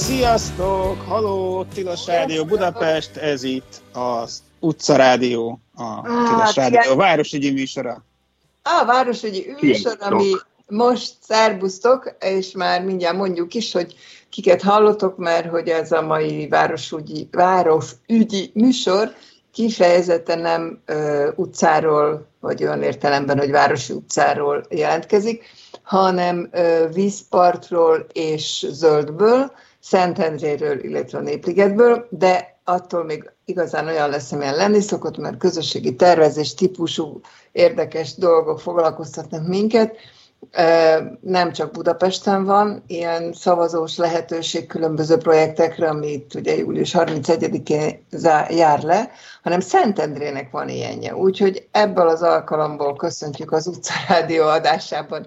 Sziasztok! Halló! Tilos Rádió Budapest, ez itt az Utca Rádió, a Tilos Rádió városügyi műsora. A városügyi műsor, ami most szerbusztok, és már mindjárt mondjuk is, hogy kiket hallotok, mert hogy ez a mai városügyi műsor kifejezetten nem utcáról, vagy olyan értelemben, hogy városi utcáról jelentkezik, hanem vízpartról és zöldből, Szentendréről, illetve a Népligetből, de attól még igazán olyan lesz, amilyen lenni szokott, mert közösségi tervezés típusú érdekes dolgok foglalkoztatnak minket. Nem csak Budapesten van ilyen szavazós lehetőség különböző projektekre, amit ugye július 31-én jár le, hanem Szentendrének van ilyenje. Úgyhogy ebből az alkalomból köszöntjük az Utca Rádió adásában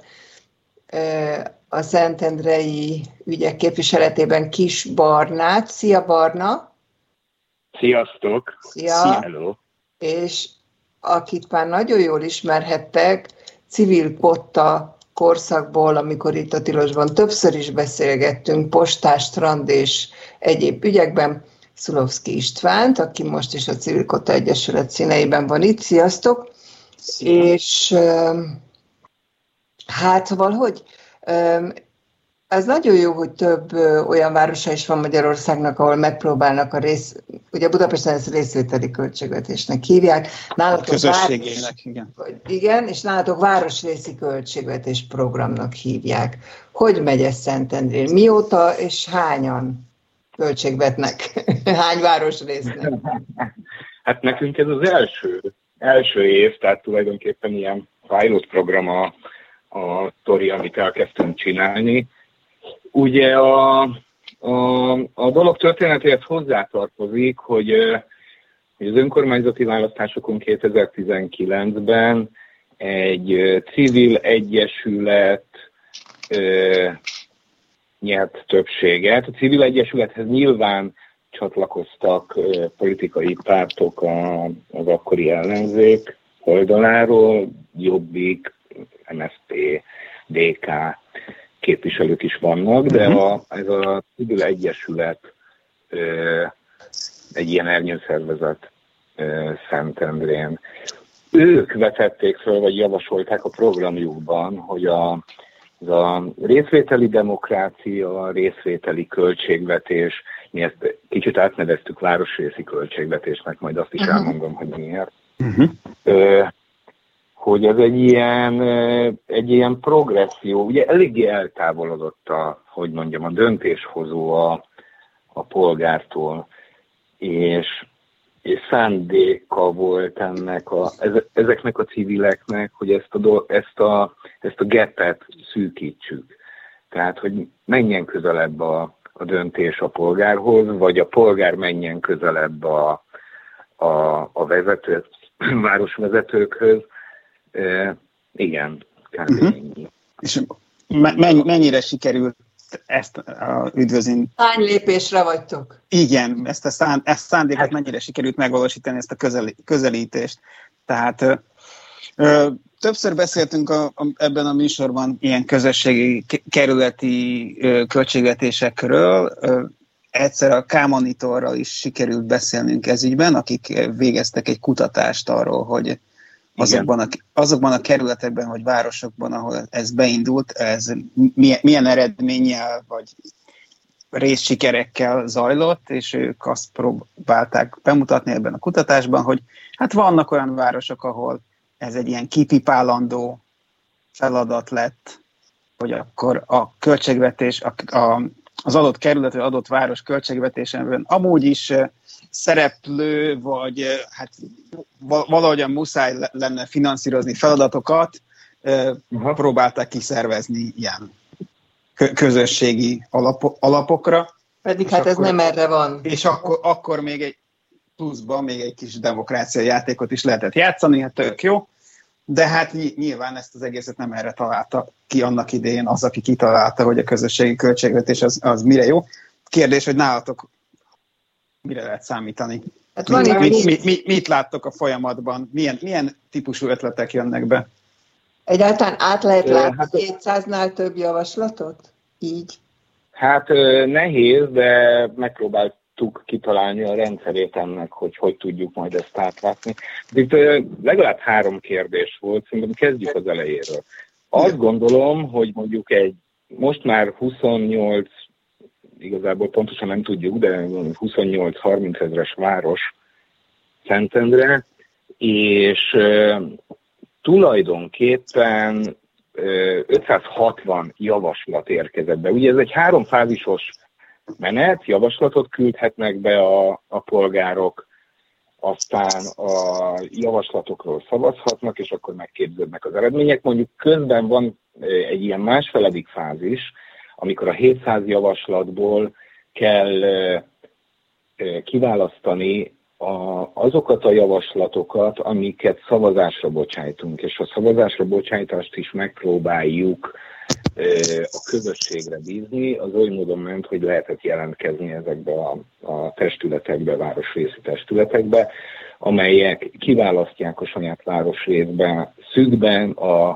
a szentendrei ügyek képviseletében Kis Barnát. Szia, Barna! Sziasztok! Szia! Hello! És akit már nagyon jól ismerhettek, Civil Potta korszakból, amikor itt a Tilosban többször is beszélgettünk postás, strand és egyéb ügyekben, Szulovszky Istvánt, aki most is a Civil Potta Egyesület színeiben van itt. Sziasztok! Szia. És hát szóval, hogy ez nagyon jó, hogy több olyan városa is van Magyarországnak, ahol megpróbálnak ugye Budapesten ezt részvételi költségvetésnek hívják. Nálatok közösségének, igen. Igen, és nálatok városrészi költségvetés programnak hívják. Hogy megy ez Szentendrén? Mióta és hányan költségvetnek? Hány városrésznek? Hát nekünk ez az első év, tehát tulajdonképpen ilyen pilot program a sztori, amit elkezdtünk csinálni. Ugye a dolog történetéhez hozzátartozik, hogy az önkormányzati választásokon 2019-ben egy civil egyesület nyert többséget. A civil egyesülethez nyilván csatlakoztak politikai pártok az akkori ellenzék oldaláról, Jobbik, MSZP, DK képviselők is vannak, de ez a civil egyesület egy ilyen ernyőszervezet Szentendrén. Ők vetették föl, vagy javasolták a programjukban, hogy a részvételi demokrácia, a részvételi költségvetés, mi ezt kicsit átneveztük városrészi költségvetésnek, majd azt is elmondom, hogy miért. Hogy ez egy ilyen progresszió, ugye eléggé eltávolodott a döntéshozó a polgártól, és szándéka volt ezeknek a civileknek, hogy ezt a gapet szűkítsük. Tehát, hogy menjen közelebb a döntés a polgárhoz, vagy a polgár menjen közelebb a városvezetőkhöz. Igen, kb. Ennyi. És mennyire sikerült ezt üdvözlni? Hány lépésre vagytok? Igen, ezt szándékot mennyire sikerült megvalósítani, ezt a közelítést. Tehát többször beszéltünk ebben a műsorban ilyen közösségi kerületi költségvetésekről. Egyszer a K-Monitorral is sikerült beszélnünk ez ügyben, akik végeztek egy kutatást arról, hogy azokban a kerületekben, vagy városokban, ahol ez beindult, ez milyen eredménnyel, vagy részsikerekkel zajlott, és ők azt próbálták bemutatni ebben a kutatásban, hogy hát vannak olyan városok, ahol ez egy ilyen kipipálandó feladat lett, hogy akkor a költségvetés, az adott kerület, vagy adott város költségvetésében amúgy is szereplő, vagy hát valahogyan muszáj lenne finanszírozni feladatokat, próbálták kiszervezni ilyen közösségi alapokra. Pedig hát ez nem erre van. És akkor még egy pluszban még egy kis demokrácia játékot is lehetett játszani, hát tök jó, de hát nyilván ezt az egészet nem erre találta ki annak idején az, aki kitalálta, hogy a közösségi költségvetés az mire jó. Kérdés, hogy nálatok mire lehet számítani? Hát mit láttok a folyamatban? Milyen típusú ötletek jönnek be? Egyáltalán át lehet látni 200-nál több javaslatot? Így? Hát nehéz, de megpróbáltuk kitalálni a rendszerét ennek, hogy tudjuk majd ezt átlátni. Itt legalább 3 kérdés volt, szerintem kezdjük az elejéről. Azt gondolom, hogy mondjuk most már 28, igazából pontosan nem tudjuk, de 28-30 ezres város Szentendre, és tulajdonképpen 560 javaslat érkezett be. Ugye ez egy 3-fázisos menet, javaslatot küldhetnek be a polgárok, aztán a javaslatokról szavazhatnak, és akkor megképződnek az eredmények. Mondjuk közben van egy ilyen másfeledik fázis, amikor a 700 javaslatból kell kiválasztani azokat a javaslatokat, amiket szavazásra bocsájtunk, és a szavazásra bocsájtást is megpróbáljuk a közösségre bízni. Az oly módon ment, hogy lehetett jelentkezni ezekbe a testületekbe, városrészi testületekbe, amelyek kiválasztják a saját városrészben szűkben a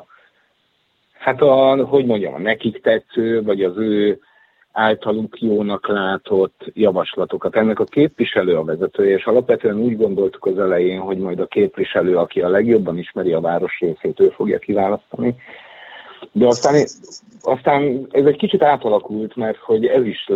nekik tetsző, vagy az ő általuk jónak látott javaslatokat. Ennek a képviselő a vezetője, és alapvetően úgy gondoltuk az elején, hogy majd a képviselő, aki a legjobban ismeri a városrészét, ő fogja kiválasztani. De aztán ez egy kicsit átalakult, mert hogy ez is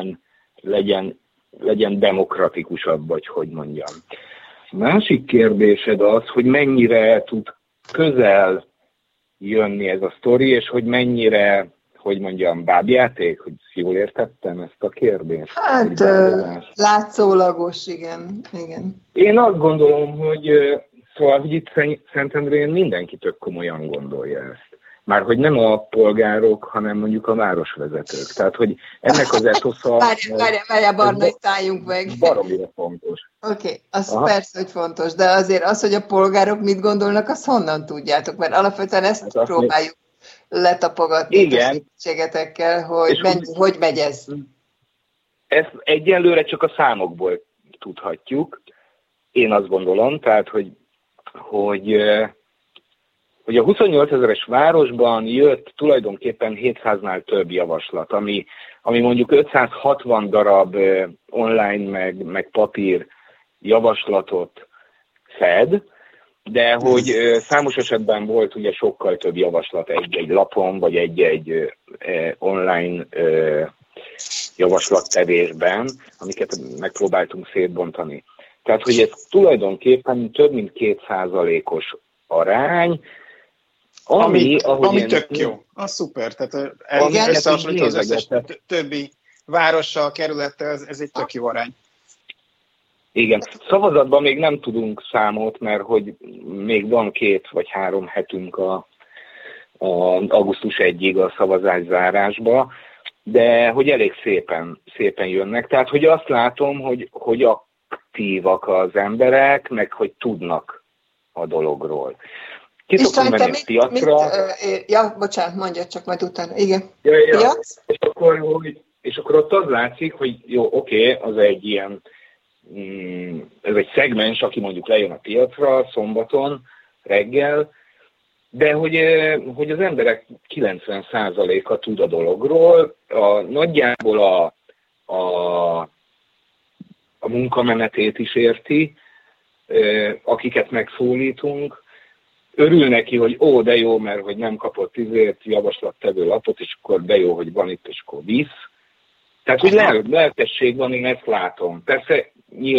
legyen demokratikusabb, vagy hogy mondjam. Másik kérdésed az, hogy mennyire tud közel jönni ez a sztori, és hogy mennyire, hogy mondjam, bábjáték, hogy jól értettem ezt a kérdést? Hát látszólagos, igen. Én azt gondolom, hogy itt Szentendrén mindenki tök komolyan gondolja ezt. Már hogy nem a polgárok, hanem mondjuk a városvezetők. Tehát, hogy ennek az etosza... Várjál, Barna, itt álljunk meg. Baromira fontos. Oké, az persze, hogy fontos, de azért az, hogy a polgárok mit gondolnak, azt honnan tudjátok? Mert alapvetően ezt hát próbáljuk letapogatni a segítségetekkel, hogy megy ez. Ezt egyelőre csak a számokból tudhatjuk. Én azt gondolom, tehát, hogy a 28 000-es városban jött tulajdonképpen 700-nál több javaslat, ami mondjuk 560 darab online meg papír javaslatot fed, de hogy számos esetben volt ugye sokkal több javaslat egy lapon, vagy egy online javaslattevésben, amiket megpróbáltunk szétbontani. Tehát, hogy ez tulajdonképpen több mint 2%-os arány, ami tök jó. Az szuper. Tehát összehasonlítva az összes többi várossal, kerülettel, ez egy tök jó arány. Igen. Szavazatban még nem tudunk számot, mert hogy még van 2 vagy 3 hetünk a augusztus 1-ig a szavazás zárásba, de hogy elég szépen jönnek. Tehát, hogy azt látom, hogy aktívak az emberek, meg hogy tudnak a dologról. István, te bocsánat, mondja csak majd utána. Igen. Ja. És akkor ott az látszik, hogy jó, oké, az egy ilyen, ez egy szegmens, aki mondjuk lejön a piacra szombaton reggel, de hogy az emberek 90%-a tud a dologról, nagyjából a munkamenetét is érti, akiket megszólítunk, örül neki, hogy de jó, mert hogy nem kapott javaslattevő lapot, és akkor de jó, hogy van itt, és akkor visz. Tehát, hogy lelkesség van, én ezt látom. Persze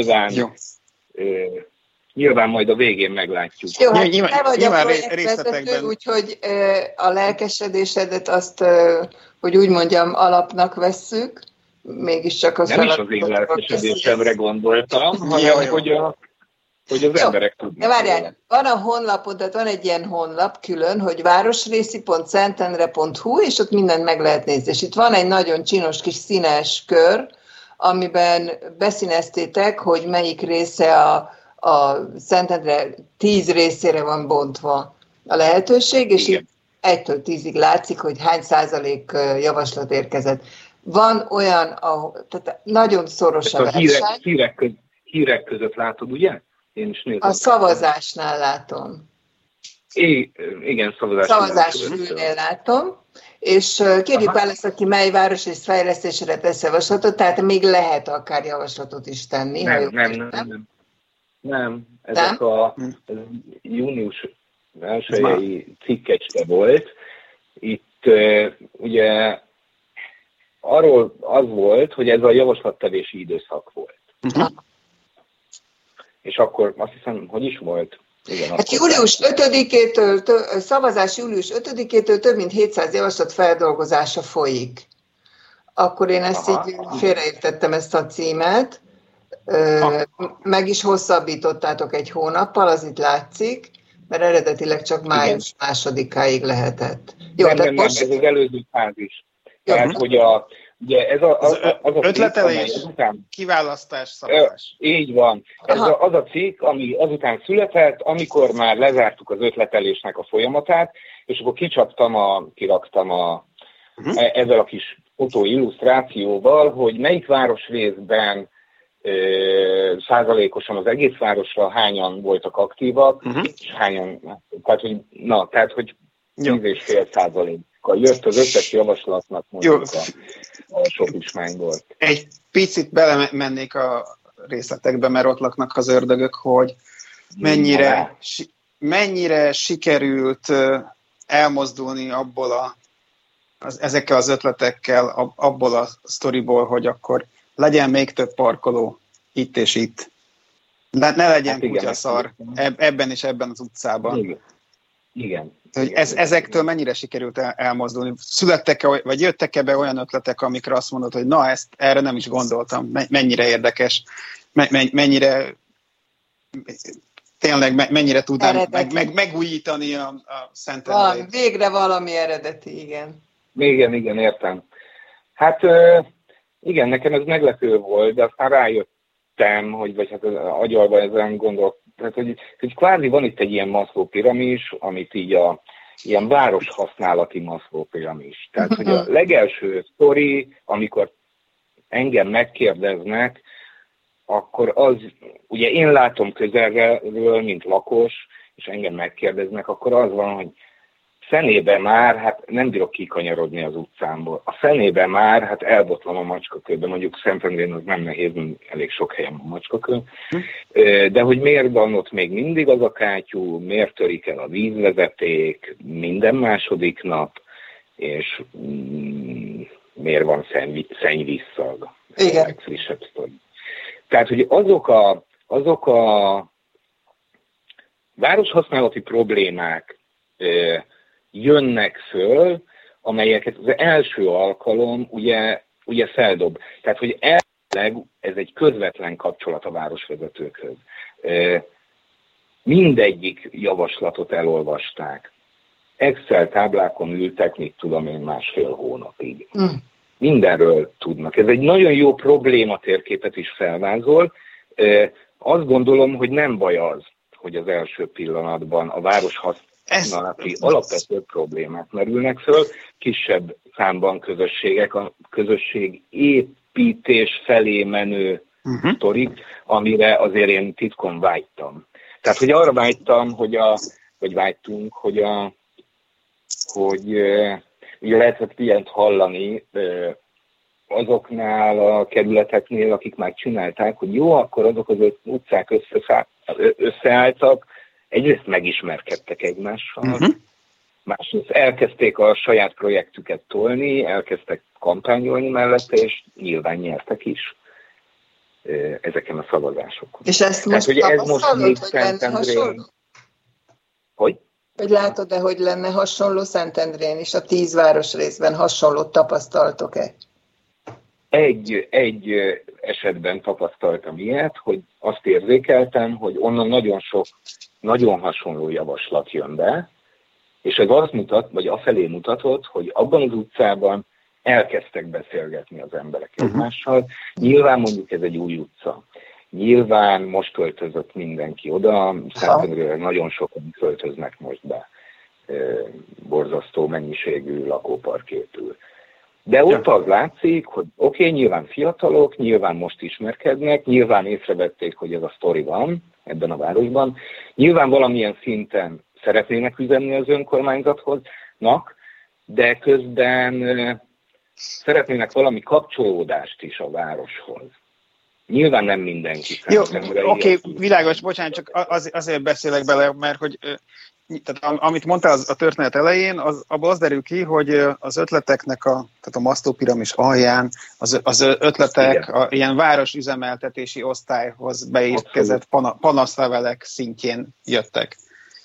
nyilván majd a végén meglátjuk. Jó, hát te vagy a projektvezető, úgyhogy a lelkesedésedet azt, hogy úgy mondjam, alapnak vesszük. Mégiscsak az nem is az én lelkesedésemre gondoltam, hanem hogy az emberek tudnak. De várjál, van a honlapod, tehát van egy ilyen honlap külön, hogy városrészi.szentendre.hu, és ott mindent meg lehet nézni. És itt van egy nagyon csinos kis színes kör, amiben beszíneztétek, hogy melyik része a Szentendre 10 részére van bontva a lehetőség, és itt 1-től 10-ig látszik, hogy hány százalék javaslat érkezett. Van olyan, tehát nagyon szoros a verseny. Hírek között látod, ugye? Én is nézem. A szavazásnál látom. Igen, szavazásnál látom. És kérjük választ, aki mely városrész fejlesztésére tesz javaslatot, tehát még lehet akár javaslatot is tenni. Nem. Ez június elsőjei cikkecske volt. Itt ugye arról az volt, hogy ez a javaslattevési időszak volt. És akkor azt hiszem, hogy is volt? Igen, hát július 5-től, szavazás július 5-től több mint 700 javaslat feldolgozása folyik. Akkor én ezt így félreértettem, ezt a címet. Meg is hosszabbítottátok egy hónappal, az itt látszik, mert eredetileg csak május 2-áig lehetett. Jó, nem, ez az előző fázis. Tehát, hogy ugye ez az ötletelés, kiválasztás, szavazás. Így van. Ez az a cikk, ami azután született, amikor már lezártuk az ötletelésnek a folyamatát, és akkor kiraktam ezzel a kis fotóillusztrációval, hogy melyik városrészben százalékosan az egész városra hányan voltak aktívak, és hányan, tehát hogy 10,5%-kal jött az összes javaslatnak mondjuk a sok ismányból. Egy picit belemennék a részletekbe, mert ott laknak az ördögök, hogy mennyire sikerült elmozdulni abból ezekkel az ötletekkel, abból a sztoriból, hogy akkor legyen még több parkoló itt és itt. Ne legyen kutyaszar ebben és ebben az utcában. Igen. Hogy ezektől mennyire sikerült elmozdulni? Születtek-e, vagy jöttek-e be olyan ötletek, amikre azt mondod, hogy na, erre nem is gondoltam, mennyire érdekes, mennyire tényleg mennyire tudnám megújítani a Szentendreit? Végre valami eredeti, igen. Igen, értem. Hát igen, nekem ez meglepő volt, de aztán rájöttem, vagy hát agyalva ezen gondolok, tehát, hogy kvázi van itt egy ilyen Maslow piramis, amit így ilyen városhasználati Maslow piramis. Tehát, hogy a legelső sztori, amikor engem megkérdeznek, akkor az, ugye én látom közelről, mint lakos, és engem megkérdeznek, akkor az van, hogy fenébe már, hát nem bírok kikanyarodni az utcámból. A fenébe már, hát elbotlom a macskakőbe, mondjuk Szentendrén az nem nehéz, elég sok helyen a macskakő. De hogy miért van ott még mindig az a kátyú, miért törik el a vízvezeték minden második nap, és miért van szennyvízszag. Igen. Tehát, hogy azok a városhasználati problémák jönnek föl, amelyeket az első alkalom ugye feldob. Tehát, hogy elvileg ez egy közvetlen kapcsolat a városvezetőkhöz. Mindegyik javaslatot elolvasták. Excel táblákon ültek, mit tudom én, 1,5 hónapig. Mindenről tudnak. Ez egy nagyon jó problématérképet is felvázol. Azt gondolom, hogy nem baj az, hogy az első pillanatban a városhasználati alapvető problémák merülnek föl, kisebb számban közösségek, a közösség építés felé menő sztorik, amire azért én titkon vágytam. Tehát, hogy arra vágytam, hogy ugye lehetett ilyent hallani azoknál a kerületeknél, akik már csinálták, hogy jó, akkor azok az utcák összeálltak, egyrészt megismerkedtek egymással, másrészt elkezdték a saját projektüket tolni, elkezdtek kampányolni mellette, és nyilván nyertek is ezeken a szavazásokon. És ezt most tapasztalod, hogy lenne hasonló? Hogy? Hogy látod-e, hogy lenne hasonló Szentendrén is, a 10 városrészben hasonlót tapasztaltok-e? Egy esetben tapasztaltam ilyet, hogy azt érzékeltem, hogy onnan nagyon sok, nagyon hasonló javaslat jön be, és ez azt vagy afelé mutatott, hogy abban az utcában elkezdtek beszélgetni az emberek egymással. Nyilván mondjuk ez egy új utca. Nyilván most költözött mindenki oda, Szentendrére nagyon sokan költöznek most be. Borzasztó mennyiségű lakópark épül. De ott az látszik, hogy oké, nyilván fiatalok, nyilván most ismerkednek, nyilván észrevették, hogy ez a sztori van ebben a városban, nyilván valamilyen szinten szeretnének üzenni az önkormányzatnak, de közben szeretnének valami kapcsolódást is a városhoz. Nyilván nem mindenki. Jó, oké, világos, bocsánat, csak azért beszélek bele, mert hogy tehát, amit mondtál a történet elején, abból az derül ki, hogy az ötleteknek tehát a masztópiramis alján az ötletek ilyen városüzemeltetési osztályhoz beérkezett panaszlevelek szintjén jöttek.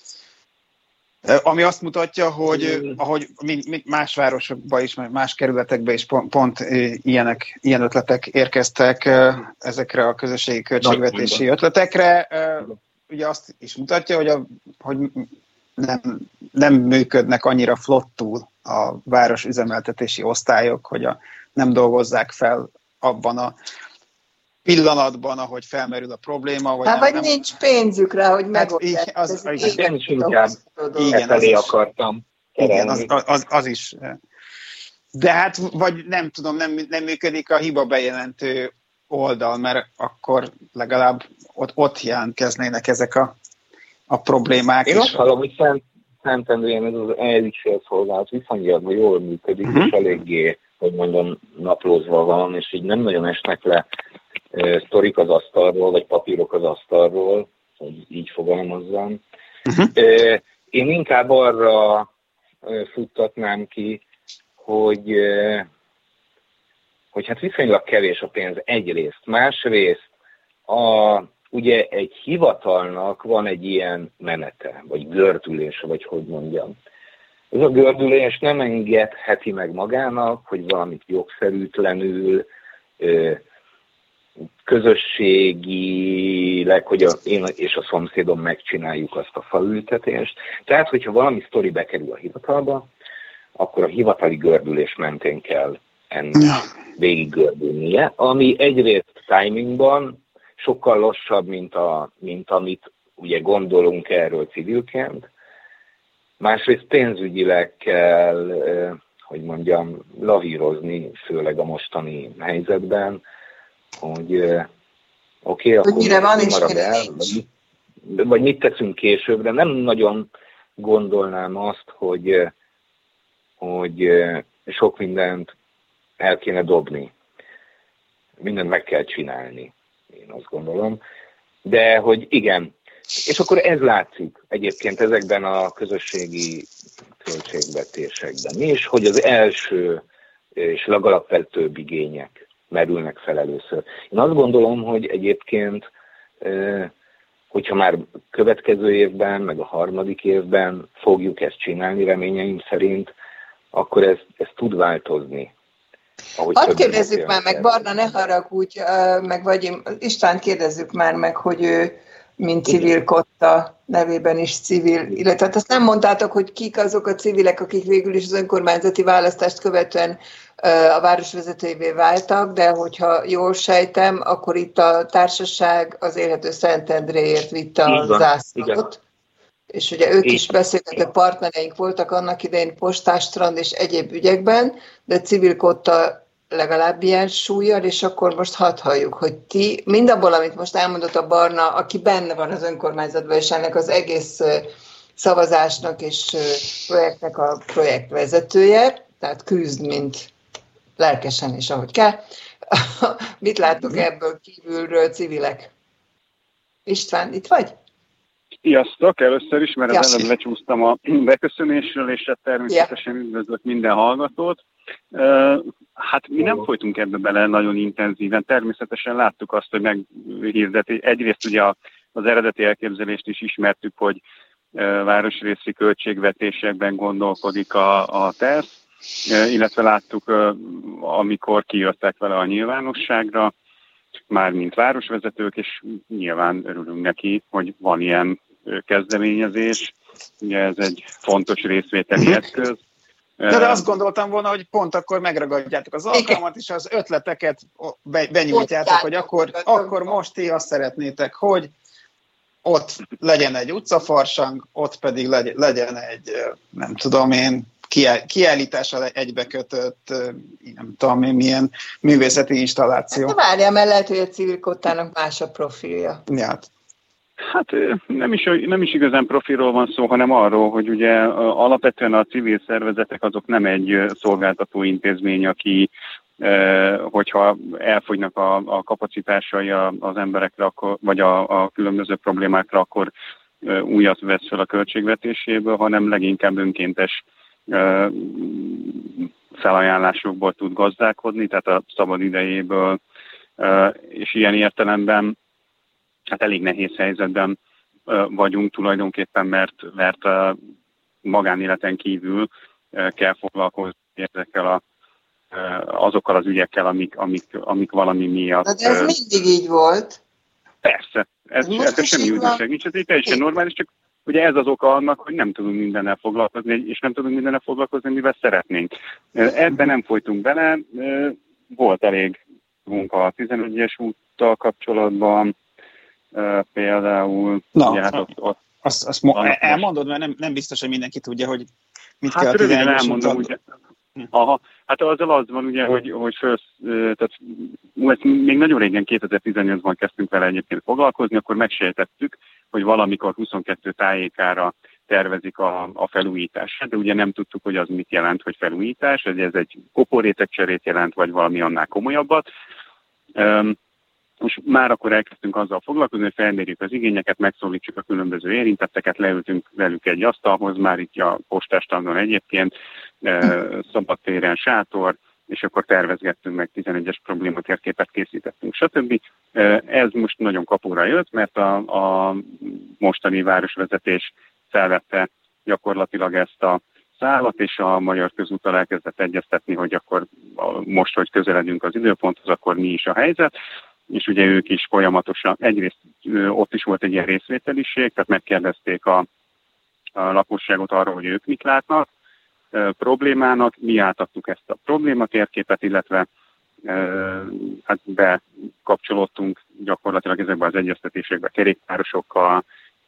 Ami azt mutatja, hogy ahogy más városokban is, más kerületekben is pont ilyen ötletek érkeztek ezekre a közösségi költségvetési ötletekre, ugye azt is mutatja, hogy nem működnek annyira flottul a városüzemeltetési osztályok, hogy nem dolgozzák fel abban a pillanatban, ahogy felmerül a probléma. Vagy nincs pénzük rá, hogy megoldják. Én is inkább felé akartam. Igen, az is. De hát, vagy nem tudom, nem működik a hiba bejelentő oldal, mert akkor legalább ott jelentkeznének ezek a problémák. Én azt hallom, hogy Szentendrén ez az e-ügyfélszolgálat viszonylag jól működik, és eléggé, hogy mondjam, naplózva van, és így nem nagyon esnek le sztorik az asztalról, vagy papírok az asztalról, hogy így fogalmazzam. Én inkább arra futtatnám ki, hogy hát viszonylag kevés a pénz egyrészt. Másrészt ugye egy hivatalnak van egy ilyen menete, vagy gördülése, vagy hogy mondjam. Ez a gördülés nem engedheti meg magának, hogy valamit jogszerűtlenül, közösségileg, hogy én és a szomszédom megcsináljuk azt a faültetést. Tehát, hogyha valami sztori bekerül a hivatalba, akkor a hivatali gördülés mentén kell ennek végig gördülnie, ami egyrészt timingban sokkal lassabb, mint amit ugye gondolunk erről civilként. Másrészt pénzügyileg kell, hogy mondjam, lavírozni, főleg a mostani helyzetben, hogy akkor mire van és marad el, vagy mit teszünk későbbre. Nem nagyon gondolnám azt, hogy sok mindent el kéne dobni. Mindent meg kell csinálni, én azt gondolom. De hogy igen, és akkor ez látszik egyébként ezekben a közösségi költségvetésekben is, hogy az első és legalapvetőbb igények merülnek fel először. Én azt gondolom, hogy egyébként, hogyha már következő évben, meg a harmadik évben fogjuk ezt csinálni, reményeim szerint, akkor ez tud változni. Hadd kérdezzük már meg, Barna, ne haragudj, meg vagy Istvánt kérdezzük már meg, hogy ő, mint civil kotta nevében is civil, illetve hát azt nem mondtátok, hogy kik azok a civilek, akik végül is az önkormányzati választást követően a városvezetőivé váltak, de hogyha jól sejtem, akkor itt a társaság az Élhető Szentendréért vitte a zászlót. És ugye ők is beszélgető partnereink voltak annak idején Postástrand és egyéb ügyekben, de civil kotta legalább ilyen súlyjal, és akkor most hadd halljuk, hogy ti mindabból, amit most elmondott a Barna, aki benne van az önkormányzatban, és ennek az egész szavazásnak és projektnek a projektvezetője, tehát küzd, mint lelkesen és ahogy kell. Mit láttuk ebből kívülről civilek? István, itt vagy? Sziasztok! Először is, mert az előbb lecsúsztam a beköszönésről, és természetesen üdvözlök minden hallgatót. Hát mi nem folytunk ebbe bele nagyon intenzíven. Természetesen láttuk azt, hogy meghirdeti. Egyrészt ugye az eredeti elképzelést is ismertük, hogy városrészi költségvetésekben gondolkodik a terv, illetve láttuk, amikor kijöttek vele a nyilvánosságra, már mint városvezetők, és nyilván örülünk neki, hogy van ilyen kezdeményezés. Ugye ez egy fontos részvételi eszköz. De azt gondoltam volna, hogy pont akkor megragadjátok az alkalmat, és az ötleteket benyújtjátok, hogy akkor most ti azt szeretnétek, hogy ott legyen egy utcafarsang, ott pedig legyen egy, nem tudom én, kiállítással egybekötött, nem tudom én, milyen művészeti installáció. Hát várjál, mert lehet, hogy a civil kottának más a profilja. Ja. Hát nem is igazán profiról van szó, hanem arról, hogy ugye alapvetően a civil szervezetek azok nem egy szolgáltató intézmény, aki hogyha elfogynak a kapacitásai az emberekre, akkor, vagy a különböző problémákra, akkor újat vesz fel a költségvetéséből, hanem leginkább önkéntes felajánlásokból tud gazdálkodni, tehát a szabad idejéből, és ilyen értelemben hát elég nehéz helyzetben vagyunk tulajdonképpen, mert magánéleten kívül kell foglalkozni ezekkel azokkal az ügyekkel, amik valami miatt... De ez mindig így volt. Persze, ez semmi újdonság nincs, ez egy teljesen normális, csak ugye ez az oka annak, hogy nem tudunk mindennel foglalkozni, és nem tudunk mindennel foglalkozni, mivel szeretnénk. Ebben nem folytunk bele, volt elég munka a 11-es úttal kapcsolatban, például... Na, ugye, hát ott azt elmondod, mert nem biztos, hogy mindenki tudja, hogy mit hát kell a 11-es elmondom, ugye. Aha, hát azzal az van ugye, hogy tehát még nagyon régen 2018-ban kezdtünk vele egyébként foglalkozni, akkor megsejtettük, hogy valamikor 22 tájékára tervezik a felújítását, de ugye nem tudtuk, hogy az mit jelent, hogy felújítás, ez egy koporrétegcserét jelent, vagy valami annál komolyabbat. Most már akkor elkezdtünk azzal foglalkozni, hogy felmérjük az igényeket, megszólítsuk a különböző érintetteket, leültünk velük egy asztalhoz, már itt a postástandon egyébként, szabadtéren sátor, és akkor tervezgettünk meg 11-es problématérképet készítettünk, stb. Ez most nagyon kapóra jött, mert a mostani városvezetés felvette gyakorlatilag ezt a szállat, és a Magyar Közúttal elkezdett egyeztetni, hogy akkor most, hogy közeledünk az időponthoz, akkor mi is a helyzet. És ugye ők is folyamatosan, egyrészt ott is volt egy ilyen részvételiség, tehát megkérdezték a lakosságot arról, hogy ők mit látnak problémának, mi átadtuk ezt a problématérképet, illetve hát bekapcsolódtunk gyakorlatilag ezekbe az egyeztetésekbe kerékpárosokkal,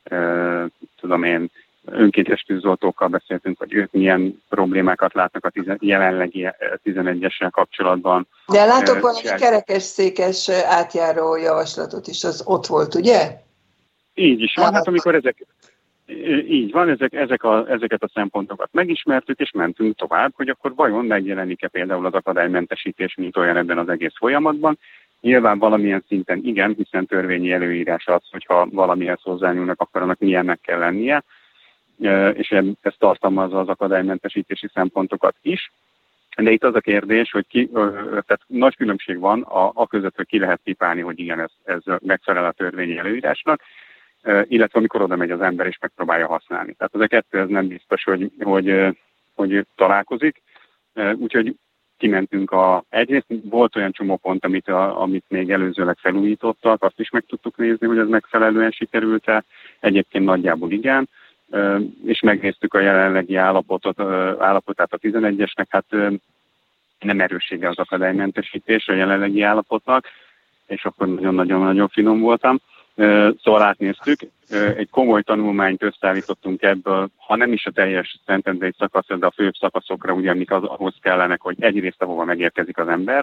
tudom én, önkéntes tűzoltókkal beszéltünk, hogy ők milyen problémákat látnak a jelenlegi 11-essel kapcsolatban. De látok valami kerekesszékes átjáró javaslatot is, az ott volt, ugye? Így is van, hát amikor így van, ezeket a szempontokat megismertük, és mentünk tovább, hogy akkor vajon megjelenik-e például az akadálymentesítés, mint olyan ebben az egész folyamatban. Nyilván valamilyen szinten igen, hiszen törvényi előírás az, hogyha valamihez hozzányúlnak, akkor annak milyennek kell lennie, és ez tartalmazza az akadálymentesítési szempontokat is. De itt az a kérdés, hogy tehát nagy különbség van a között, hogy ki lehet pipálni, hogy igen, ez megfelel a törvényi előírásnak, illetve amikor oda megy az ember és megpróbálja használni. Tehát az a kettő ez nem biztos, hogy találkozik. Úgyhogy kimentünk egyrészt volt olyan csomó pont, amit még előzőleg felújítottak, azt is meg tudtuk nézni, hogy ez megfelelően sikerült-e. Egyébként nagyjából igen. És megnéztük a jelenlegi állapotát a 11-esnek, hát nem erőssége az akadálymentesítés a jelenlegi állapotnak, és akkor nagyon-nagyon finom voltam. Szóval átnéztük, egy komoly tanulmányt összeállítottunk ebből, ha nem is a teljes Szentendrei szakasz, de a főbb szakaszokra, ugye, amik ahhoz kellenek, hogy egyrészt ahova megérkezik az ember,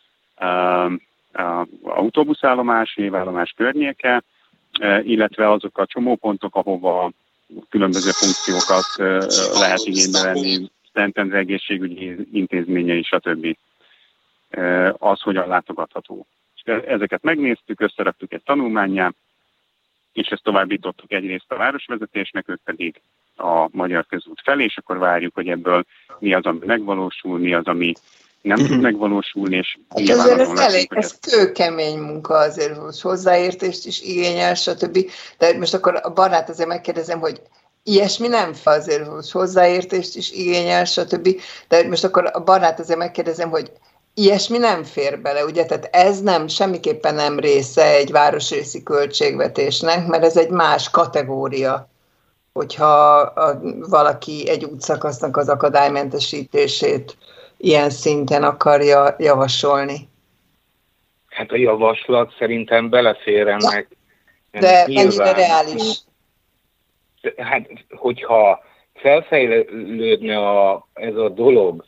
autóbuszállomás, névállomás környéke, illetve azok a csomópontok, ahova különböző funkciókat lehet igénybe venni, Szentendre egészségügyi intézményei, stb. Az hogyan látogatható. Ezeket megnéztük, összeraktuk egy tanulmánnyá, és ezt továbbítottuk egyrészt a városvezetésnek, ők pedig a Magyar Közút felé, és akkor várjuk, hogy ebből mi az, ami megvalósul, mi az, ami nem tud megvalósulni, és ez kőkemény munka azért, hozzáértést is igényel, stb. De most akkor a barát azért megkérdezem, hogy ilyesmi nem azért hozzáértést is igényel, stb. De most akkor a barát azért megkérdezem, hogy ilyesmi nem fér bele, ugye? Tehát ez semmiképpen nem része egy városrészi költségvetésnek, mert ez egy más kategória, hogyha valaki egy útszakasznak az akadálymentesítését ilyen szinten akarja javasolni. Hát a javaslat szerintem belefér ennek. De mennyire reális? Hát, hogyha felfejlődne ez a dolog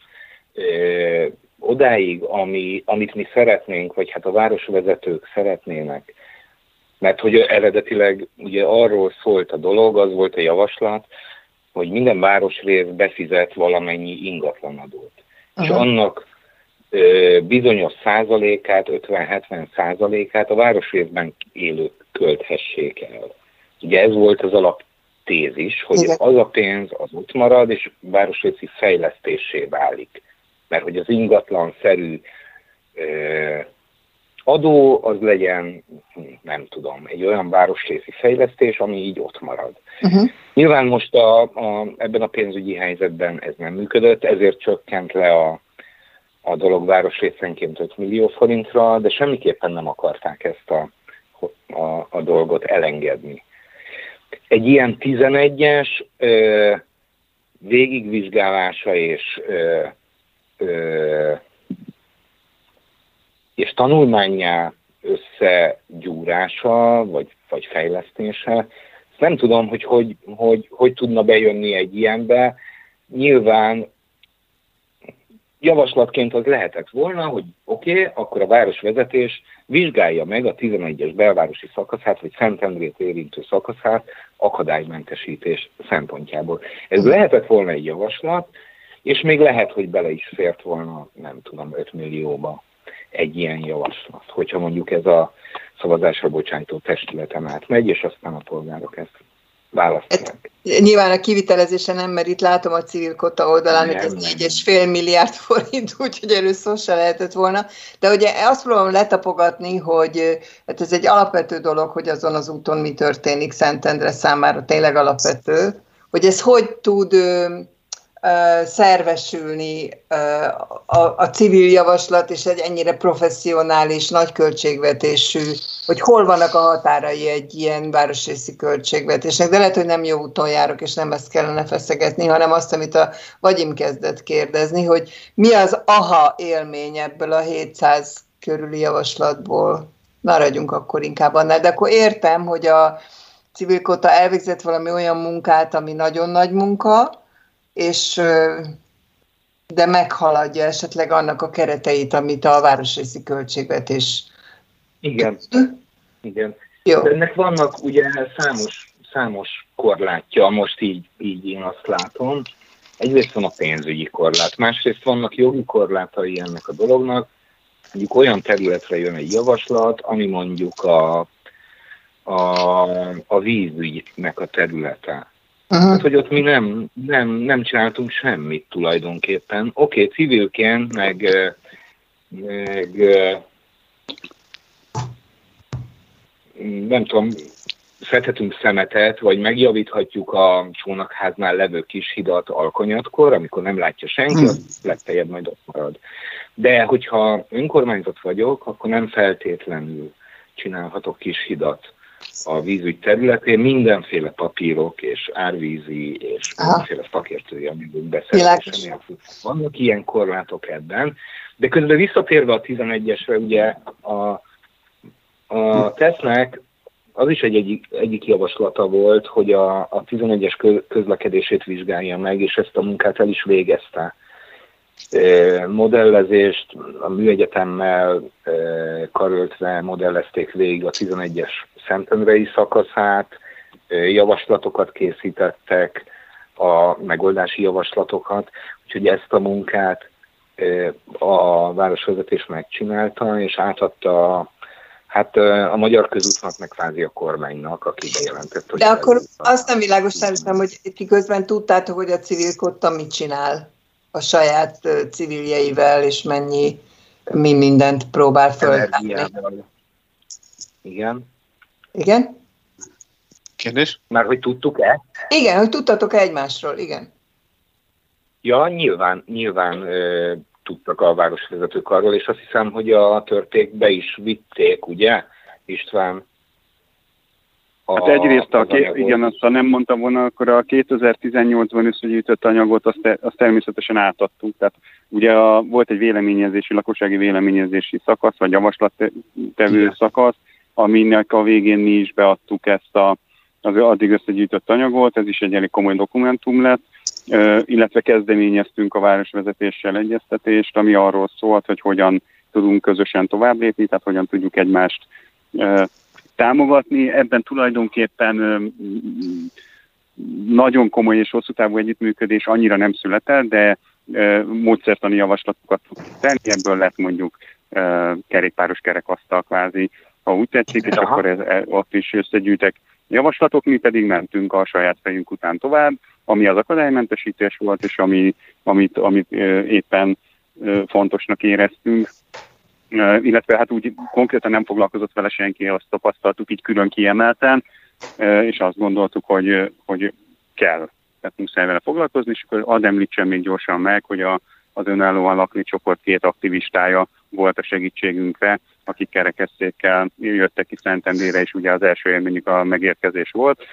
odáig, amit mi szeretnénk, vagy hát a városvezetők szeretnének, Mert hogy eredetileg ugye arról szólt a dolog, az volt a javaslat, hogy minden városrész befizet valamennyi ingatlanadót. És annak bizonyos százalékát, 50-70%-át a városrészben élők költhessék el. Ugye ez volt az alaptézis, hogy az a pénz az ott marad, és városrészi fejlesztésé válik. Mert hogy az ingatlanszerű adó az legyen, nem tudom, egy olyan városrészi fejlesztés, ami így ott marad. Nyilván most ebben a pénzügyi helyzetben ez nem működött, ezért csökkent le a dolog városrészenként 5 millió forintra, de semmiképpen nem akarták ezt a dolgot elengedni. Egy ilyen 11-es végigvizsgálása és tanulmánnyá összegyúrása, vagy fejlesztése, ezt nem tudom, hogy tudna bejönni egy ilyenbe. Nyilván javaslatként az lehetett volna, hogy oké, akkor a városvezetés vizsgálja meg a 11-es belvárosi szakaszát, vagy Szentendrét érintő szakaszát akadálymentesítés szempontjából. Ez lehetett volna egy javaslat, és még lehet, hogy bele is fért volna, nem tudom, 5 millióba egy ilyen javaslat, hogyha mondjuk ez a szavazásra bocsájtó testületen átmegy, és aztán a polgárok ezt választják. Nyilván a kivitelezése nem, mert itt látom a Civil Kota oldalán, hogy ez 4,5 milliárd forint, úgyhogy erről szó se lehetett volna. De ugye azt próbálom letapogatni, hogy hát ez egy alapvető dolog, hogy azon az úton mi történik Szentendre számára, tényleg alapvető, hogy ez hogy tud szervesülni a civil javaslat, és egy ennyire professzionális, nagy költségvetésű, hogy hol vannak a határai egy ilyen városrészi költségvetésnek. De lehet, hogy nem jó úton járok, és nem ezt kellene feszegetni, hanem azt, amit a Vagyim kezdett kérdezni, hogy mi az aha élmény ebből a 700 körüli javaslatból. Maradjunk akkor inkább annál. De akkor értem, hogy a Civil Kota elvégzett valami olyan munkát, ami nagyon nagy munka, és de meghaladja esetleg annak a kereteit, amit a városrészi költségvetés. Igen. Jó. Ennek vannak ugye számos korlátja, most így én azt látom. Egyrészt van a pénzügyi korlát, másrészt vannak jogi korlátai ennek a dolognak. Mondjuk olyan területre jön egy javaslat, ami mondjuk a vízügynek a területe. Tehát, hogy ott mi nem csináltunk semmit tulajdonképpen. Oké, civilként, meg nem tudom, szedhetünk szemetet, vagy megjavíthatjuk a csónakháznál levő kis hidat alkonyatkor, amikor nem látja senki, az legfeljebb majd ott marad. De hogyha önkormányzat vagyok, akkor nem feltétlenül csinálhatok kis hidat a vízügy területén, mindenféle papírok és árvízi és mindenféle szakértői anyagok beszerzése nélkül. Vannak ilyen korlátok ebben, de közben visszatérve a 11-esre, ugye a TESZ-nek az is egyik javaslata volt, hogy a 11-es közlekedését vizsgálja meg, és ezt a munkát el is végezte. Modellezést a műegyetemmel karöltve modellezték végig a 11-es szentendrei szakaszát, javaslatokat készítettek, a megoldási javaslatokat, úgyhogy ezt a munkát a városvezetés megcsinálta, és átadta a Magyar Közútnak, meg kvázi a kormánynak, aki bejelentett, hogy... De akkor azt nem világos szerintem, hogy ti közben tudtátok, hogy a Civil Kota mit csinál a saját civiljeivel, és mi mindent próbál föltárni. Igen. Igen? Kérdés? Már hogy tudtuk-e? Igen, hogy tudtatok-e egymásról, igen. Ja, nyilván tudtak a városvezetők arról, és azt hiszem, hogy a törték be is vitték, ugye, István? Hát egyrészt, igen, azt ha nem mondtam volna, akkor a 2018-ban összegyűjtött anyagot azt természetesen átadtuk. Tehát ugye volt egy lakossági véleményezési szakasz, vagy javaslattevő szakasz, aminek a végén mi is beadtuk ezt az addig összegyűjtött anyagot, ez is egy elég komoly dokumentum lett, illetve kezdeményeztünk a városvezetéssel egyeztetést, ami arról szólt, hogy hogyan tudunk közösen tovább lépni, tehát hogyan tudjuk egymást támogatni. Ebben tulajdonképpen nagyon komoly és hosszú távú együttműködés annyira nem született, de módszertani javaslatokat tudunk tenni, ebből lett mondjuk kerékpáros kerekasztal kvázi, ha úgy tetszik, és akkor ott is összegyűjtek javaslatok, mi pedig mentünk a saját fejünk után tovább, ami az akadálymentesítés volt, és amit éppen fontosnak éreztünk, illetve hát úgy konkrétan nem foglalkozott vele senki, azt tapasztaltuk így külön kiemelten, és azt gondoltuk, hogy kell, tehát muszáj vele foglalkozni, és akkor ad említsem még gyorsan meg, hogy az önállóan lakni csoport 2 aktivistája volt a segítségünkre, akik kerekesszékkel jöttek ki Szentendrére, és ugye az első élményük a megérkezés volt,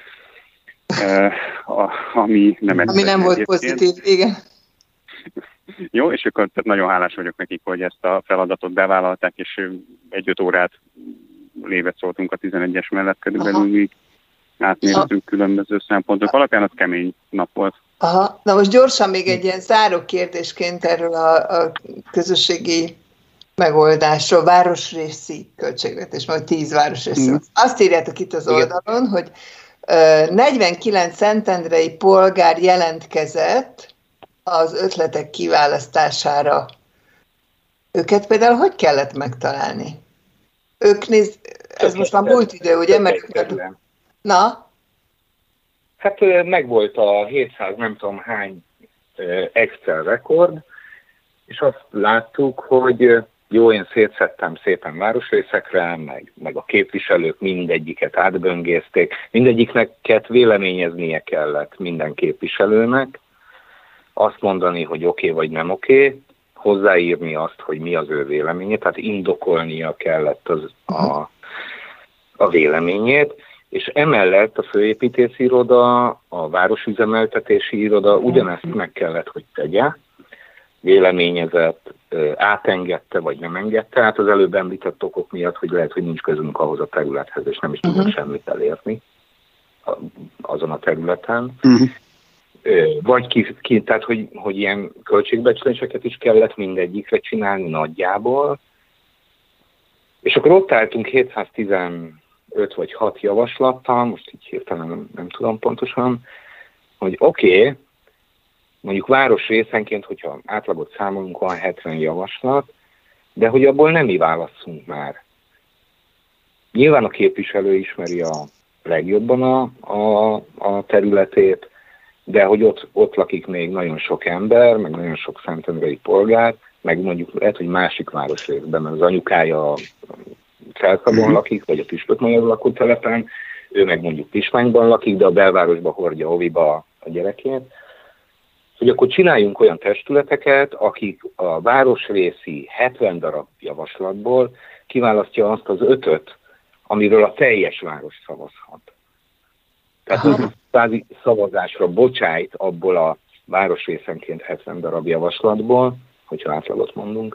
ami nem volt pozitív, igen. Jó, és akkor tehát nagyon hálás vagyok nekik, hogy ezt a feladatot bevállalták, és 1-5 órát lévet szóltunk a 11-es mellett körülbelül, míg átnéztünk különböző szempontok alapján, az kemény nap volt. Aha. Na most gyorsan még egy ilyen záró kérdésként erről a közösségi megoldásról, városrészi költségvetés, majd 10 városrészről. Azt írjátok itt az oldalon, hogy 49 szentendrei polgár jelentkezett az ötletek kiválasztására. Őket például hogy kellett megtalálni? Ez most már múlt idő, ugye? Na? Hát megvolt a 700 nem tudom hány Excel rekord, és azt láttuk, hogy jó, én szétszedtem szépen városrészekre, meg a képviselők mindegyiket átböngészték, mindegyiknek véleményeznie kellett minden képviselőnek, azt mondani, hogy oké vagy nem oké, hozzáírni azt, hogy mi az ő véleménye, tehát indokolnia kellett a véleményét, és emellett a főépítészi iroda, a városüzemeltetési iroda ugyanezt meg kellett, hogy tegye, véleményezett, átengedte, vagy nem engedte, hát az előbb említett okok miatt, hogy lehet, hogy nincs közünk ahhoz a területhez, és nem is tudunk semmit elérni azon a területen. Vagy tehát, hogy ilyen költségbecsléseket is kellett mindegyikre csinálni nagyjából, és akkor ott álltunk 715 vagy 6 javaslattal, most így hirtelen nem tudom pontosan, hogy oké, mondjuk városrészenként, hogyha átlagot számolunk, van 70 javaslat, de hogy abból nem mi válasszunk már. Nyilván a képviselő ismeri a legjobban a területét, de hogy ott lakik még nagyon sok ember, meg nagyon sok szentendrei polgár, meg mondjuk lehet, hogy másik városrészben, mert az anyukája Felszabon lakik, vagy a Püspökmajor lakótelepen, ő meg mondjuk Pismányban lakik, de a belvárosba hordja óviba a gyerekét. Hogy akkor csináljunk olyan testületeket, akik a városrészi 70 darab javaslatból kiválasztja azt az 5-öt, amiről a teljes város szavazhat. Tehát kvázi szavazásra bocsájt abból a városrészenként 70 darab javaslatból, hogyha átlagot mondunk.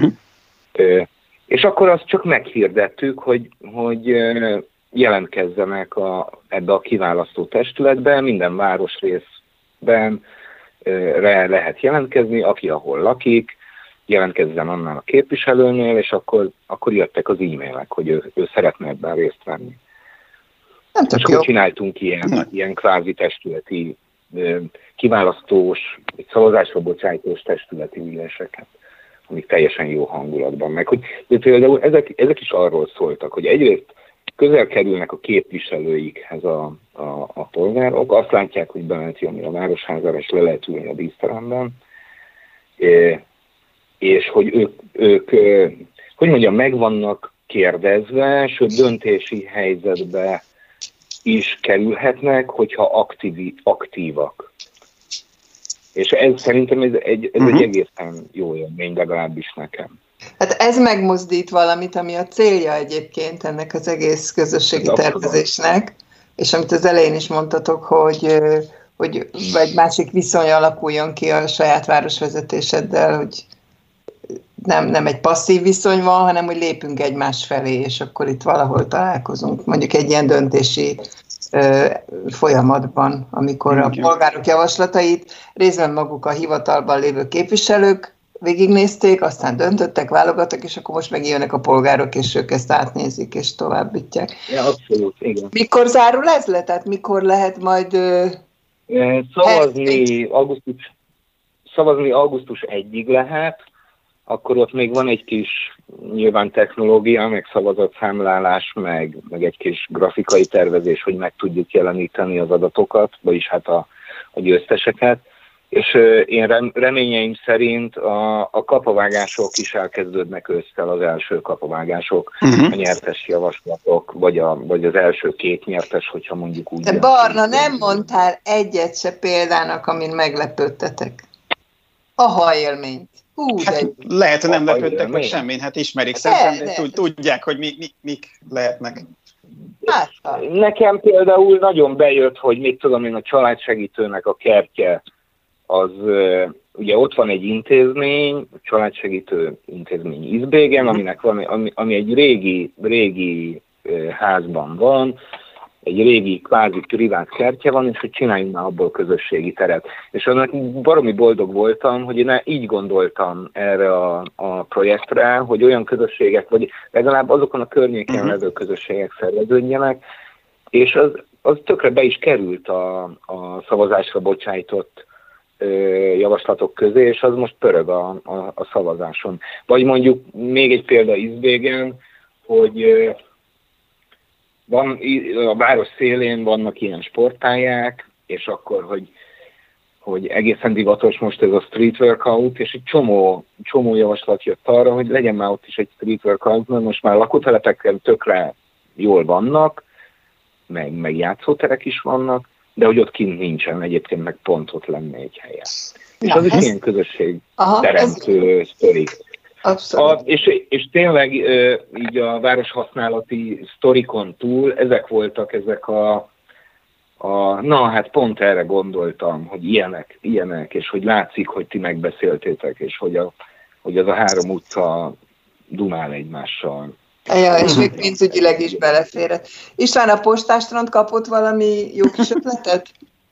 És akkor azt csak meghirdettük, hogy jelentkezzenek ebbe a kiválasztó testületbe, minden városrészben lehet jelentkezni, aki ahol lakik, jelentkezzen annál a képviselőnél, és akkor jöttek az e-mailek, hogy ő szeretne ebben részt venni. És akkor csináltunk ilyen kvázi testületi, kiválasztós, szavazásra bocsájtós testületi üléseket, amik teljesen jó hangulatban meg. Hogy például ezek is arról szóltak, hogy egyrészt közel kerülnek a képviselőikhez a polgárok, azt látják, hogy be lehet jönni a városházára, és le lehet ülni a díszteremben, és hogy ők hogy mondjam, meg vannak kérdezve, sőt döntési helyzetbe is kerülhetnek, hogyha aktívak. És ez szerintem ez egy egészen jó élmény, legalábbis nekem. Hát ez megmozdít valamit, ami a célja egyébként ennek az egész közösségi tervezésnek, és amit az elején is mondtatok, hogy egy másik viszony alakuljon ki a saját városvezetéseddel, hogy nem egy passzív viszony van, hanem hogy lépünk egymás felé, és akkor itt valahol találkozunk, mondjuk egy ilyen döntési folyamatban, amikor a polgárok javaslatait részben maguk a hivatalban lévő képviselők végignézték, aztán döntöttek, válogattak, és akkor most megjönnek a polgárok, és ők ezt átnézik, és továbbítják. Ja, abszolút, igen. Mikor zárul ez le? Tehát mikor lehet majd... Szavazni augusztus 1-ig lehet, akkor ott még van egy kis nyilván technológia, meg szavazatszámlálás, meg egy kis grafikai tervezés, hogy meg tudjuk jeleníteni az adatokat, vagyis hát a győzteseket. És én reményeim szerint a kapavágások is elkezdődnek ősszel, az első kapavágások, a nyertes javaslatok, vagy az első 2 nyertes, hogyha mondjuk úgy... De Barna, nem mondtál egyet se példának, amin meglepődtetek. A hajélményt. Hát lehet, hogy nem lepődtek meg semmin, hát ismerik szerintem, tudják, hogy mik lehetnek. Hát, nekem például nagyon bejött, hogy mit tudom én, a családsegítőnek a kertje, az ugye ott van egy intézmény, a családsegítő intézmény Izbégen, aminek van, ami egy régi házban van, egy régi kvázi privát kertje van, és hogy csináljunk már abból közösségi teret. És annak baromi boldog voltam, hogy én így gondoltam erre a projektre, hogy olyan közösségek, vagy legalább azokon a környéken levő közösségek szerveződjenek, és az tökre be is került a szavazásra bocsájtott javaslatok közé, és az most pörög a szavazáson. Vagy mondjuk még egy példa Izbégen, hogy a város szélén vannak ilyen sportpályák, és akkor, hogy egészen divatos most ez a street workout, és egy csomó javaslat jött arra, hogy legyen már ott is egy street workout, mert most már lakótelepeken tökre jól vannak, meg játszóterek is vannak, de hogy ott kint nincsen, egyébként meg pont ott lenne egy helye. És az is ilyen közösség teremtő sztori. És tényleg így a városhasználati sztorikon túl ezek voltak hát pont erre gondoltam, hogy ilyenek, és hogy látszik, hogy ti megbeszéltétek, és hogy az a 3 utca dumál egymással. Ja, és még pénzügyileg is beleférhet. István, a Postástrand kapott valami jó kis ötletet?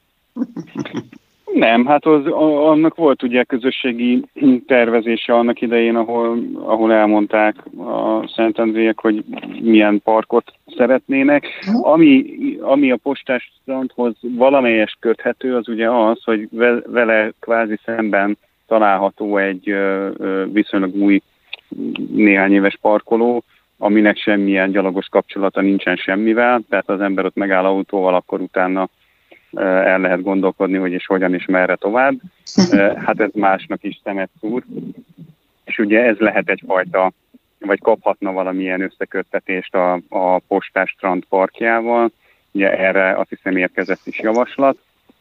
Nem, hát annak volt ugye közösségi tervezése annak idején, ahol elmondták a Szentendréiek, hogy milyen parkot szeretnének. Ami a Postástrandhoz valamelyest köthető, az ugye az, hogy vele kvázi szemben található egy viszonylag új néhány éves parkoló, aminek semmilyen gyalogos kapcsolata nincsen semmivel, tehát az ember ott megáll autóval, akkor utána el lehet gondolkodni, hogy és hogyan és merre tovább. Hát ez másnak is szemet szúr. És ugye ez lehet egyfajta, vagy kaphatna valamilyen összeköttetést a Postástrand parkjával. Ugye erre azt hiszem érkezett is javaslat.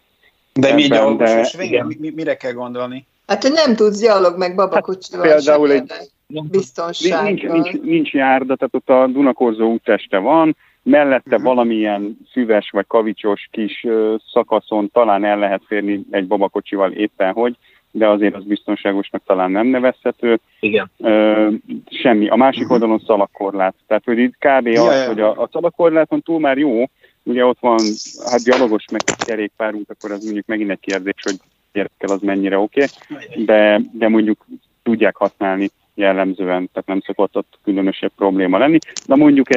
De mi gyalogos mire kell gondolni? Hát, hogy nem tudsz gyalog meg babakocsival például egy biztonsággal. Nincs járda, tehát ott a Dunakorzó útteste van, mellette valamilyen füves vagy kavicsos kis szakaszon talán el lehet férni egy babakocsival éppen hogy, de azért az biztonságosnak talán nem nevezhető. Igen. Semmi. A másik oldalon szalagkorlát. Tehát, hogy itt kb. Az, hogy a szalagkorláton túl már jó, ugye ott van hát gyalogos meg kerékpárút, akkor az mondjuk megint egy kérdés, hogy gyerekkel az mennyire oké, de mondjuk tudják használni jellemzően, tehát nem szokott ott különösebb probléma lenni. De mondjuk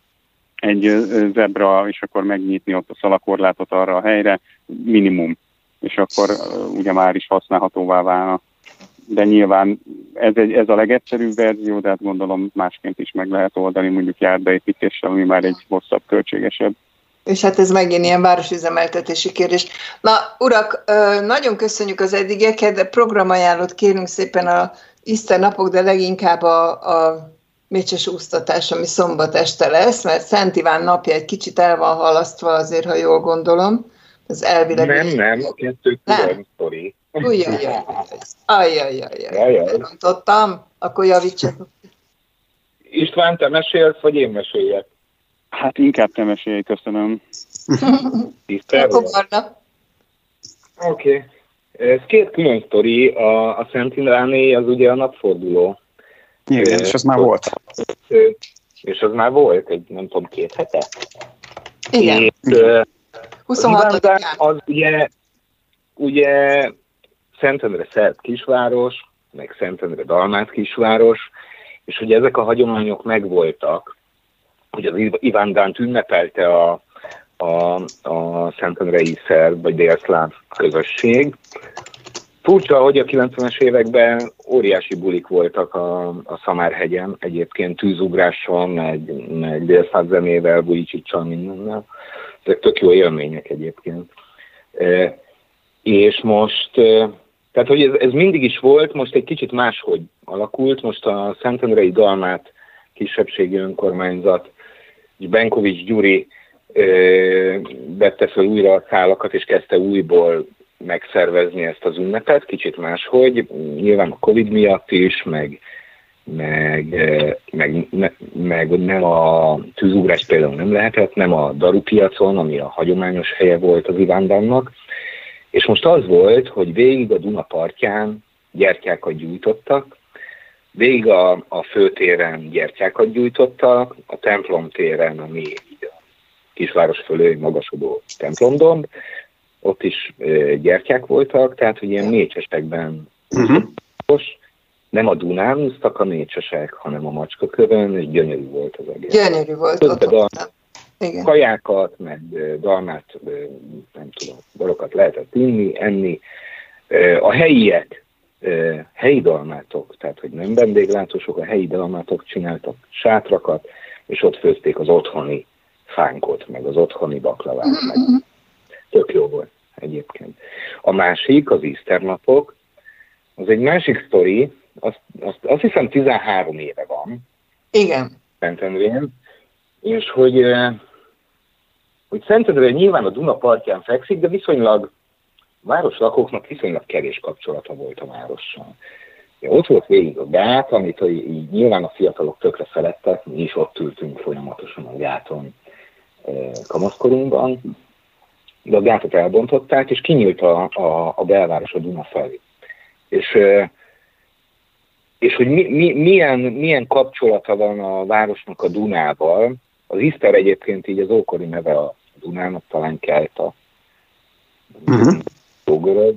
egy zebra, és akkor megnyitni ott a szalagkorlátot arra a helyre, minimum, és akkor ugye már is használhatóvá válna. De nyilván ez a legegyszerűbb verzió, de hát gondolom másként is meg lehet oldani, mondjuk járdaépítéssel, ami már egy hosszabb, költségesebb. És hát ez megint ilyen városüzemeltetési kérdés. Na, urak, nagyon köszönjük az eddigeket, de programajánlót kérünk szépen a Isten napok, de leginkább a mécses úsztatás, ami szombat este lesz, mert Szent Iván napja egy kicsit el van halasztva azért, ha jól gondolom. Az elvileg... Nem, a 2 külön sztori. Ajjajjaj. Elrontottam, akkor javítsatok. István, te mesélsz, vagy én meséljek? Hát inkább te mesélj, köszönöm. Oké. Ez 2 külön sztori, a Szent Iváné az ugye a napforduló. Igen, és az már volt. És az már volt, egy nem tudom, 2 hete. Igen. És 26-án. az ugye Szentendre szert kisváros, meg Szentendre Dalmát kisváros, és hogy ezek a hagyományok megvoltak, hogy az Ivándánt ünnepelte a szentendrei szerb vagy délszláv közösség. Furcsa, hogy a 90-es években óriási bulik voltak a Szamárhegyen, egyébként tűzugrással, meg délszláv zenével, Vujicsicsal, mindennel. Ezek tök jó élmények egyébként. És most, tehát hogy ez mindig is volt, most egy kicsit máshogy alakult. Most a Szentendrei Dalmát kisebbségi önkormányzat, és Benkovics Gyuri vette fel újra a szálakat, és kezdte újból megszervezni ezt az ünnepet, kicsit máshogy, nyilván a Covid miatt is, meg nem a tűzugrás például nem lehetett, nem a Daru piacon, ami a hagyományos helye volt az Ivándánnak, és most az volt, hogy végig a Duna partján gyertyákat gyújtottak, végig a főtéren gyertyákat gyújtottak, a templom téren, ami a kisváros fölé magasodó templomdomb, ott is gyertyák voltak, tehát hogy ilyen mécsesekben nem a Dunán úsztak a mécsesek, hanem a Macskakövön, és gyönyörű volt az egész. Gyönyörű volt ott. Igen. Kajákat, meg dalmát, nem tudom, borokat lehetett enni. A helyiek, helyi dalmátok, tehát hogy nem vendéglátósok, a helyi dalmátok csináltak sátrakat, és ott főzték az otthoni fánkot, meg az otthoni baklavát. Meg. Tök jó volt egyébként. A másik, az Easter napok, az egy másik sztori, azt hiszem 13 éve van. Igen. Szentendrén, és hogy Szentendre nyilván a Duna partján fekszik, de viszonylag városlakóknak viszonylag kevés kapcsolata volt a várossal. Ott volt végig a gát, amit így nyilván a fiatalok tökre felettek, mi is ott ültünk folyamatosan a gáton kamaszkorunkban, de a gátot elbontották, és kinyílt a belváros a Duna felé. És hogy milyen kapcsolata van a városnak a Dunával, az Iszter egyébként így az ókori neve a Dunának, talán Kelta, Ógöröd.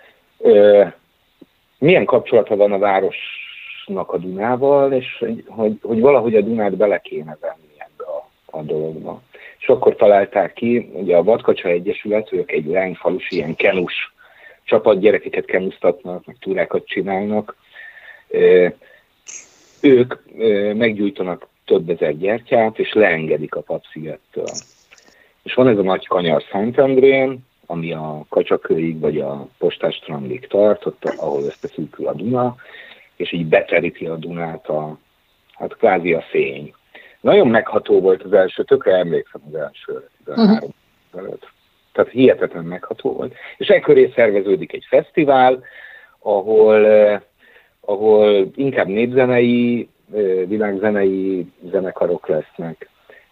Milyen kapcsolata van a városnak a Dunával, és hogy valahogy a Dunát bele kéne venni ebbe a dologba. És akkor találták ki, ugye a Vadkacsa Egyesület, ők egy lányfalusi ilyen kenus csapat, gyerekeket kenusztatnak, meg túrákat csinálnak. Ők meggyújtanak több ezer gyertyát, és leengedik a Papszigettől. És van ez a nagy kanyar Szentendrén, ami a Kacsakőig vagy a Postás-strandig tart, ott, ahol összeszűkül a Duna, és így beteríti a Dunát hát kvázi a fény. Nagyon megható volt az első, tökre emlékszem az első 3 előtt. Tehát hihetetlen megható volt. És ekköré szerveződik egy fesztivál, ahol inkább népzenei, világzenei zenekarok lesznek.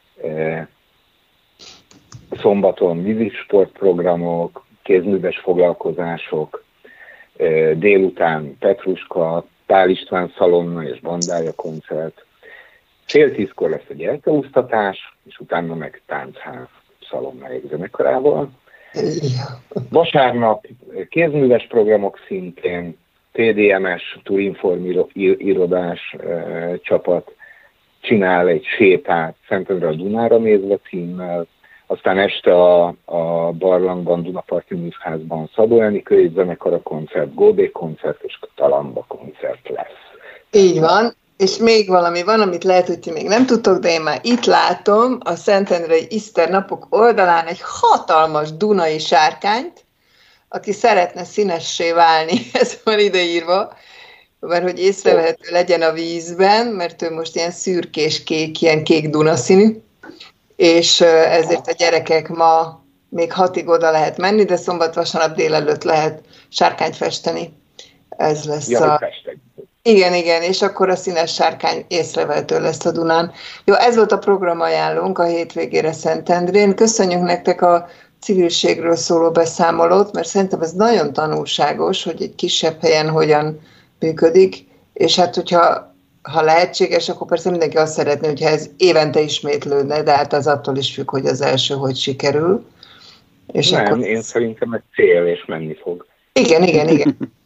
Szombaton vízisportprogramok, kézműves foglalkozások, délután Petruska, Pál István szalonna és bandája koncert. 9:30 lesz a gyertyaúsztatás, és utána meg táncház szalonnáig zenekarával. Vasárnap kézműves programok szintén, TDMS, Turinform irodás csapat csinál egy sétát Szentendre a Dunára nézve címmel, aztán este a Barlangban, Dunaparti Műszházban Szabó Enikő zenekara koncert, Góbék koncert és Talamba koncert lesz. Így van, és még valami van, amit lehet, hogy ti még nem tudtok, de én már itt látom a Szentendrei Iszter napok oldalán egy hatalmas dunai sárkányt, aki szeretne színessé válni, ez van ideírva, mert hogy észrevehető legyen a vízben, mert ő most ilyen szürkés-kék, ilyen kék dunaszínű, és ezért a gyerekek ma még 6-ig oda lehet menni, de szombat-vasárnap délelőtt lehet sárkányt festeni. Ez lesz Igen, és akkor a színes sárkány észrevehető lesz a Dunán. Jó, ez volt a programajánlónk a hétvégére Szentendrén. Köszönjük nektek a civilségről szóló beszámolót, mert szerintem ez nagyon tanulságos, hogy egy kisebb helyen hogyan működik, és hát hogyha lehetséges, akkor persze mindenki azt szeretné, hogyha ez évente ismétlődne, de hát az attól is függ, hogy az első hogy sikerül. És nem, akkor... én szerintem ez cél, és menni fog. Igen.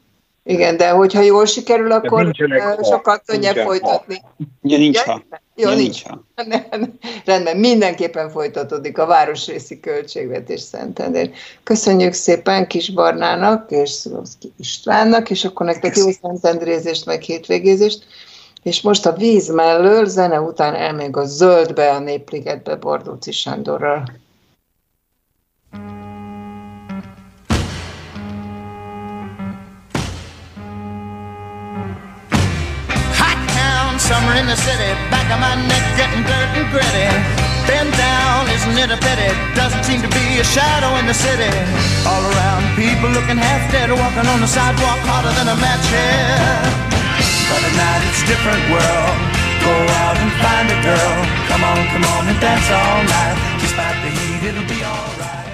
Igen, de hogyha jól sikerül, akkor sokkal könnyebb folytatni. Ugye nincs ha. Jó, nincs. Rendben, mindenképpen folytatódik a városrészi költségvetés Szentendrén. Köszönjük szépen Kis Barnának és Szurovszky Istvánnak, és akkor nektek jó szentendrézést, meg hétvégézést. És most a víz mellől, zene után elmegyünk a Zöldbe, a Népligetbe Bordóczy Sándorral. Summer in the city, back of my neck getting dirt and gritty. Bend down, isn't it a pity? Doesn't seem to be a shadow in the city. All around, people looking half dead, walking on the sidewalk harder than a match head. But at night it's a different world. Go out and find a girl. Come on and dance all night. Despite the heat, it'll be alright.